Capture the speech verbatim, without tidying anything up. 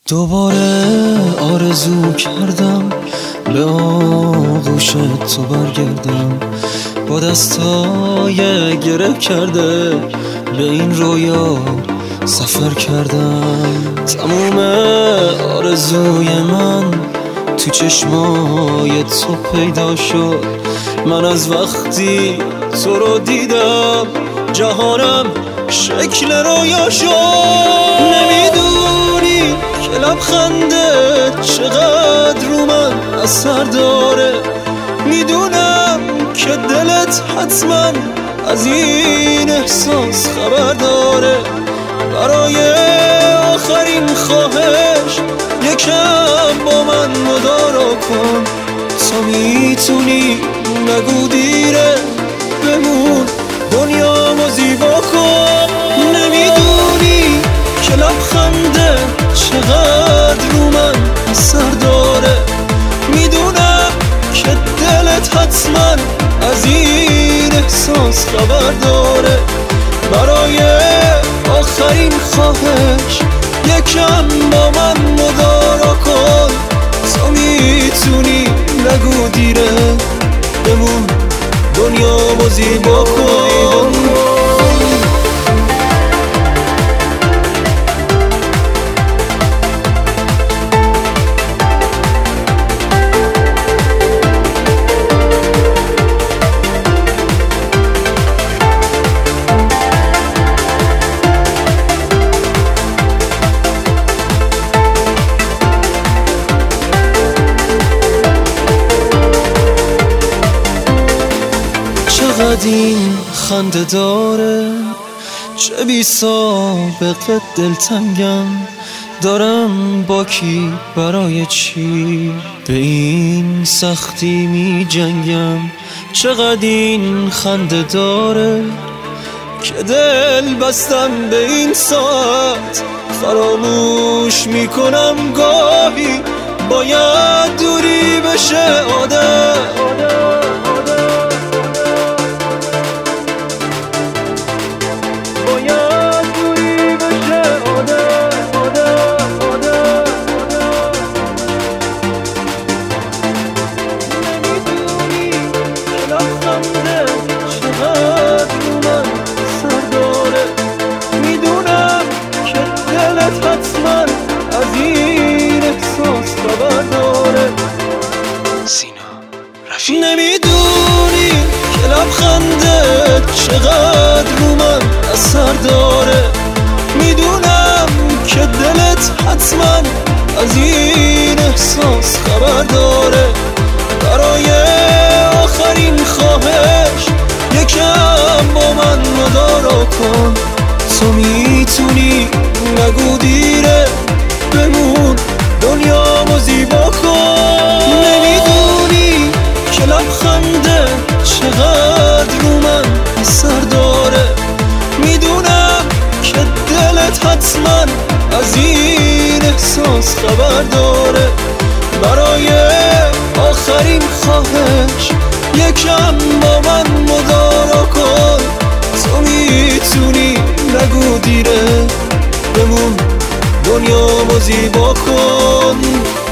دوباره آرزو کردم به آغوش تو برگردم، با دستای گره کرده به این رویا سفر کردم. تموم آرزوی من تو چشمای تو پیدا شد. من از وقتی تو رو دیدم جهانم شکل رویا شد. نمیدونی که لبخنده چقدر رو من اثر داره، میدونم که دلت حتما از این احساس خبر داره. برای آخرین خواهش یکم با من مدارا کن، تا میتونی نگو دیره، بمون دنیامو زیبا کن. نمیدونی که لبخنده چقدر رو من اثر داره، میدونم که دلت حتما از این احساس خبر داره. برای آخرین خواهش یکم با من مدارا کن، تا میتونی نگو دیره، بمون دنیامو زیبا کن. چقدر این خنده داره، چه بی سابقه دلتنگم، دارم با کی برای چی به این سختی می جنگم. چقدر این خنده داره که دل بستم به این ساعت، فراموش می کنم گاهی باید دوری بشه عادت. نمیدونی که لبخنده چقدر رو من اثر داره، میدونم که دلت حتما از این احساس خبر داره. برای آخرین خواهش یکم با من مدارا کن، تو میتونی نگو دیره، بمون دنیامو زیبا کن. نمیدونی که لبخنده چقدر رو من اثر داره، میدونم که دلت حتما از این احساس خبر داره. برای آخرین خواهش یکم با من مدارا کن، تو میتونی نگو دیره، بمون دنیامو زیبا کن.